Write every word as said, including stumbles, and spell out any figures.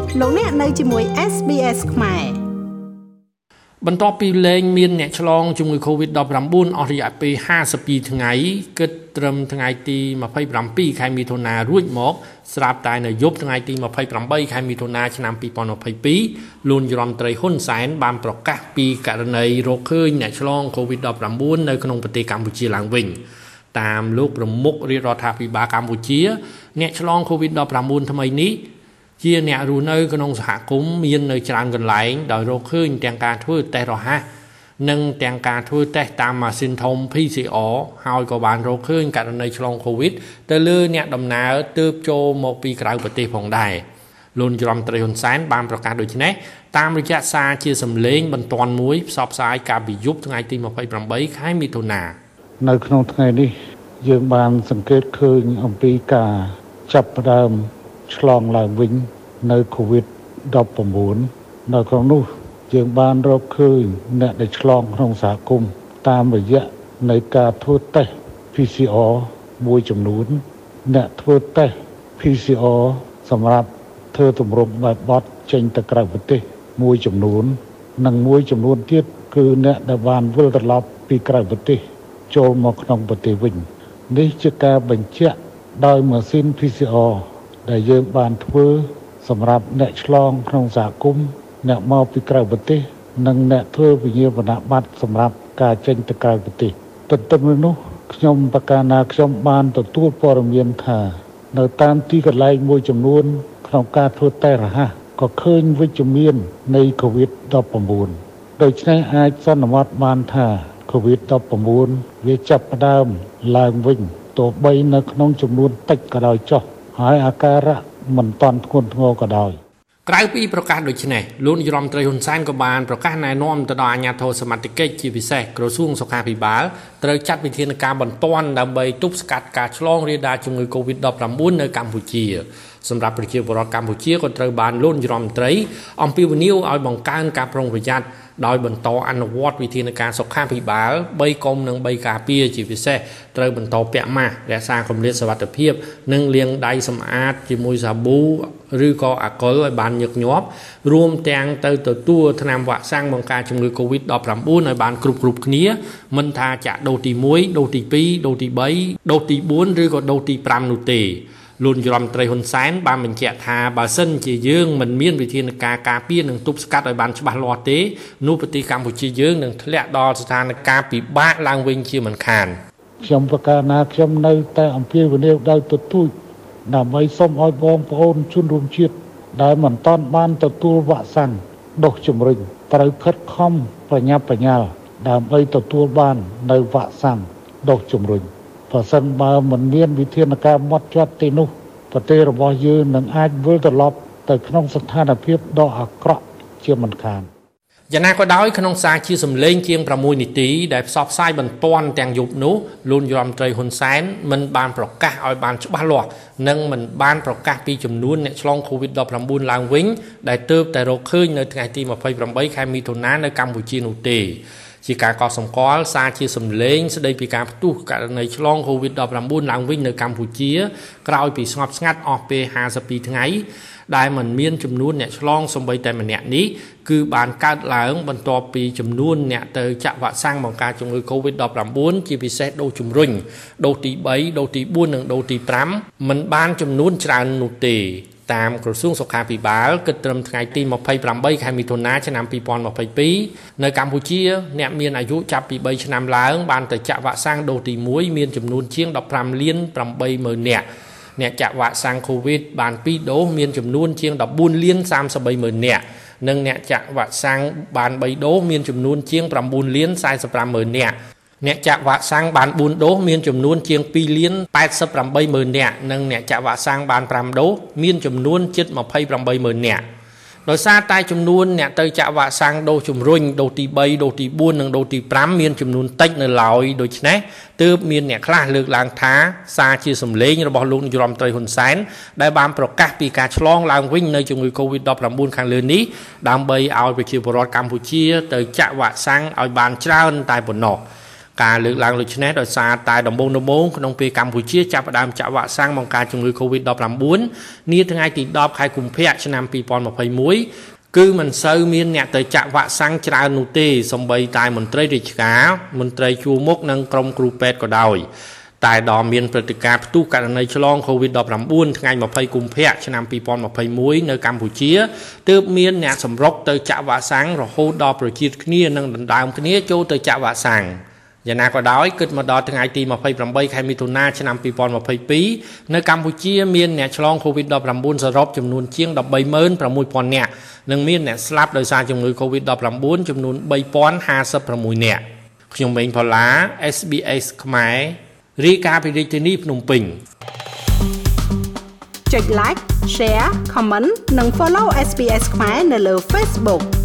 លោកអ្នកនៅជាមួយ เอส บี เอส ខ្មែរបន្ទាប់ពីលែងមានអ្នកឆ្លងជំងឺ កូវីដ ដប់ប្រាំបួន អស់រយៈពេលห้าสิบពីរថ្ងៃគិតត្រឹមថ្ងៃទីยี่สิบเจ็ดខែមិថុនារួចមកស្រាប់តែនៅយប់ថ្ងៃទីยี่สิบแปดខែមិថុនាឆ្នាំยี่สิบยี่สิบสองលោកយមត្រីហ៊ុនសែនបានប្រកាសពីករណីរកឃើញអ្នកឆ្លង កូវីដ ដប់ប្រាំបួន នៅក្នុងប្រទេសកម្ពុជាឡើងវិញតាមលោកប្រមុខរាជរដ្ឋាភិបាលកម្ពុជាអ្នកឆ្លង កូវីដ ដប់ប្រាំបួន ថ្មីនេះជាអ្នករស់នៅក្នុងសហគមន៍មាននៅច្រើនកន្លែងដោយរកឃើញទាំងការធ្វើតេស្តរហ័សនិងទាំងការធ្វើតេស្តតាមម៉ាស៊ីនធំ พี ซี អារ ហើយក៏បានរកឃើញករណីឆ្លងកូវីដទៅលើអ្នកដំណើរទើបចូលមកពីក្រៅប្រទេសផងដែរលោកយមត្រីហ៊ុនសែនបានប្រកាសដូចនេះតាមរយៈសារជាសម្លេងបន្ទាន់មួយផ្សព្វផ្សាយកាលពីយប់ថ្ងៃទីยี่สิบแปดខែមិថុនានៅក្នុងថ្ងៃនេះយើងបានសង្កេតឃើញអំពីការចាប់ផ្ដើមឆ្លងឡើងវិញនៅ កូវីដ ដប់ប្រាំបួន នៅក្នុងនោះយើងបានរកឃើញអ្នកដែលឆ្លងក្នុងសហគមន៍តាមរយៈនៃការធ្វើតេស្ត พี ซี អារ មួយចំនួនអ្នកធ្វើតេស្ត พี ซี អារ សម្រាប់ធ្វើទម្រង់បែបបត់ចេញទៅក្រៅប្រទេសមួយចំនួននិងមួយចំនួនទៀតគឺអ្នកដែលបានវិលត្រឡប់ពីក្រៅប្រទេសចូលមកក្នុងប្រទេសវិញនេះជាការបញ្ជាក់ដោយម៉ាស៊ីន พี ซี អារ ដែលយើងបានធ្វើសម្រាប់អ្នកឆ្លងក្នុងសហគមន៍អ្នកមកពីក្រៅប្រទេសនិងអ្នកធ្វើវិញ្ញាបនបត្រសម្រាប់ការចេញទៅក្រៅប្រទេសទន្ទឹមនឹងនោះខ្ញុំប្រកាសណាខ្ញុំបានទទួលព័ត៌មានថានៅតាមទីកន្លែងមួយចំនួនក្នុងការធ្វើតេស្តរហ័សក៏ឃើញវិជ្ជមាននៃ កូវីដ ដប់ប្រាំបួន ដូច្នេះអាចសន្មតបានថា កូវីដ ដប់ប្រាំបួន វាចាប់ផ្ដើមឡើងវិញទោះបីនៅក្នុងចំនួនតិចក៏ដោយចុះហើយអាការៈមិនតាន់ធ្ងន់ធ្ងរក៏ដោយក្រៅពីប្រកាសដូចនេះលោកនាយរដ្ឋមន្ត្រីហ៊ុនសែនក៏បានប្រកាសណែនាំទៅដល់អាជ្ញាធរសមត្ថកិច្ចជាពិសេសក្រសួងសុខាភិបាលត្រូវចាត់វិធានការបន្ទាន់ដើម្បីទប់ស្កាត់ការឆ្លងរាលដាលជំងឺ កូវីដ ដប់ប្រាំបួន នៅកម្ពុជាសម្រាប់ប្រជាពលរដ្ឋកម្ពុជាក៏ត្រូវបានលោកនាយរដ្ឋមន្ត្រីអំពាវនាវឲ្យបង្កើនការប្រុងប្រយ័ត្នដោយបន្តអនុវត្តវិធានការសុខាភិបាលបីកុំនិងបីការពារជាពិសេសត្រូវបន្តពាក់ម៉ាស់រក្សាគម្លាតសុវត្ថិភាពនិងលាងដៃសម្អាតជាមួយសាប៊ូឬក៏អាល់កុលឲ្យបានញឹកញាប់រួមទាំងទៅទទួលថ្នាំវ៉ាក់សាំងបង្ការជំងឺ កូវីដ ដប់ប្រាំបួន ឲ្យបានគ្រប់គ្រប់គ្នាមិនថាចាក់ដូសទីមួយដូសទីពីរដូសទីបីដូសទីបួនឬក៏ដូសទីប្រាំនោះទេលោកនាយរដ្ឋមន្ត្រីហ៊ុនសែនបានបញ្ជាក់ថាបើសិនជាយើងមិនមានវិធានការការពារនិងទប់ស្កាត់ឲ្យបានច្បាស់លាស់ទេនោះប្រទេសកម្ពុជាយើងនឹងធ្លាក់ដល់ស្ថានភាពពិបាកឡើងវិញជាមិនខានខ្ញុំប្រកាសណាខ្ញុំនៅតែអំពាវនាវដោយទទូចដើម្បីសូមឲ្យបងប្អូនជនរួមជាតិដែលមិនទាន់បានទទួលវ៉ាក់សាំងដូសជំរុញត្រូវខិតខំប្រញាប់ប្រញាល់ដើម្បីទទួលបាននៅវ៉ាក់សាំងដូសជំរុញប្រសិនបើមិនមានវិធានការម៉ត់ចត់ទេនោះប្រទេសរបស់យើងនឹងអាចវិលត្រឡប់ទៅក្នុងស្ថានភាពដ៏អាក្រក់ជាមិនខានយ៉ាងណាក៏ដោយក្នុងសារជាសម្លេងជាងប្រាំមួយនាទីដែលផ្សព្វផ្សាយបន្ទាន់ទាំងយប់នោះលោកនាយរដ្ឋមន្ត្រីហ៊ុនសែនមិនបានប្រកាសឲ្យបានច្បាស់លាស់និងមិនបានប្រកាសពីចំនួនអ្នកឆ្លង កូវីដ ដប់ប្រាំបួន ឡើងវិញដែលទើបតែរកឃើញនៅថ្ងៃទីยี่สิบแปดខែមិថុនានៅកម្ពុជានោះទេជាការកត់សម្គាល់សារជាសម្លេងស្ដីពីការផ្ទុះករណីឆ្លង កូវីដ ដប់ប្រាំបួន ឡើងវិញនៅកម្ពុជាក្រោយពីស្ងប់ស្ងាត់អស់ពេលห้าสิบពីរថ្ងៃដែលមិនមានចំនួនអ្នកឆ្លងសូម្បីតែម្នាក់នេះគឺបានកើតឡើងបន្ទាប់ពីចំនួនអ្នកទៅចាក់វ៉ាក់សាំងបង្ការជំងឺ កូវីដ ដប់ប្រាំបួន ជាពិសេសដូសជំរុញដូសទីបីដូសទីបួននិងដូសទីប្រាំមិនបានចំនួនច្រើននោះទេតាមក្រសួងសុខាភិបាលគិតត្រឹមថ្ងៃទីยี่สิบแปดខែមិថុនាឆ្នាំยี่สิบยี่สิบสองនៅកម្ពុជាអ្នកមានអាយុចាប់ពីបីឆ្នាំឡើងបានទៅចាក់វ៉ាក់សាំងដូសទីមួយមានចំនួនជាងដប់ប្រាំលានប្រាំបីម៉ឺននាក់អ្នកចាក់វ៉ាក់សាំងកូវីដបានពីរដូសមានចំនួនជាងដប់បួនលានសាមសិបបីម៉ឺននាក់និងអ្នកចាក់វ៉ាក់សាំងបានបីដូសមានចំនួនជាងប្រាំបួនលានសាមសិបប្រាំម៉ឺននាក់អ្នកចាក់វ៉ាក់សាំងបានបួនដូសមានចំនួនជាងពីរលានแปดสิบแปดម៉ឺននាក់និងអ្នកចាក់វ៉ាក់សាំងបានប្រាំដូសមានចំនួនជិតยี่สิบแปดម៉ឺននាក់ដោយសារតែចំនួនអ្នកទៅចាក់វ៉ាក់សាំងដូសជំរុញដូសទីបីដូសទីបួននិងដូសទីប្រាំមានចំនួនតិចនៅឡើយដូច្នេះទើបមានអ្នកខ្លះលើកឡើងថាសារជាសម្លេងរបស់លោកនាយរដ្ឋមន្ត្រីហ៊ុនសែនដែលបានប្រកាសពីការឆ្លងឡើងវិញនៃជំងឺ កូវីដ ដប់ប្រាំបួន ខាងលើនេះដើម្បីឲ្យប្រជាពលរដ្ឋកម្ពុជាទៅចាក់វ៉ាក់សាំងឲ្យបានច្រើនតែប៉ុណ្ណោះការលើកឡើងដូចនេះដោយសារតែដំបូងដំបូងក្នុងពេលកម្ពុជាចាប់ផ្ដើមចាក់វ៉ាក់សាំងបង្ការជំងឺ COVID ដប់ប្រាំបួន នាថ្ងៃទីដប់ខែកុម្ភៈឆ្នាំពីរពាន់ម្ភៃមួយគឺមិនសូវមានអ្នកទៅចាក់វ៉ាក់សាំងច្រើននោះទេសូម្បីតែមន្ត្រីរាជការមន្ត្រីជួរមុខនិងក្រុមគ្រូពេទ្យក៏ដោយតែដល់មានព្រឹត្តិការណ៍ផ្ទុះករណីឆ្លង COVID ដប់ប្រាំបួន ថ្ងៃម្ភៃកុម្ភៈឆ្នាំពីរពាន់ម្ភៃមួយនៅកម្ពុជាទើបមានអ្នកសម្រុកទៅចាក់វ៉ាក់សាំងរហូតដល់ប្រជាគ្នានិងដណ្ដើមគ្នាចូលទៅចាក់វ៉ាក់សាំងយ៉ាងណាក៏ដោយគិតមកដល់ថ្ងៃទីម្ភៃប្រាំបីខែមិថុនាឆ្នាំពីរពាន់ម្ភៃពីរនៅកម្ពុជាមានអ្នកឆ្លង COVID ដប់ប្រាំបួន សរុបចំនួនជាង ដប់បីម៉ឺនប្រាំមួយពាន់នាក់និងមានអ្នកស្លាប់ដោយសារជំងឺ COVID ដប់ប្រាំបួន ចំនួន បីពាន់ហាសិបប្រាំមួយនាក់ខ្ញុំម៉េងផល្លា เอส บี เอส ខ្មែររាយការណ៍ពីរាជធានីភ្នំពេញចុច like share comment និង follow เอส บี เอส ខ្មែរនៅលើ Facebook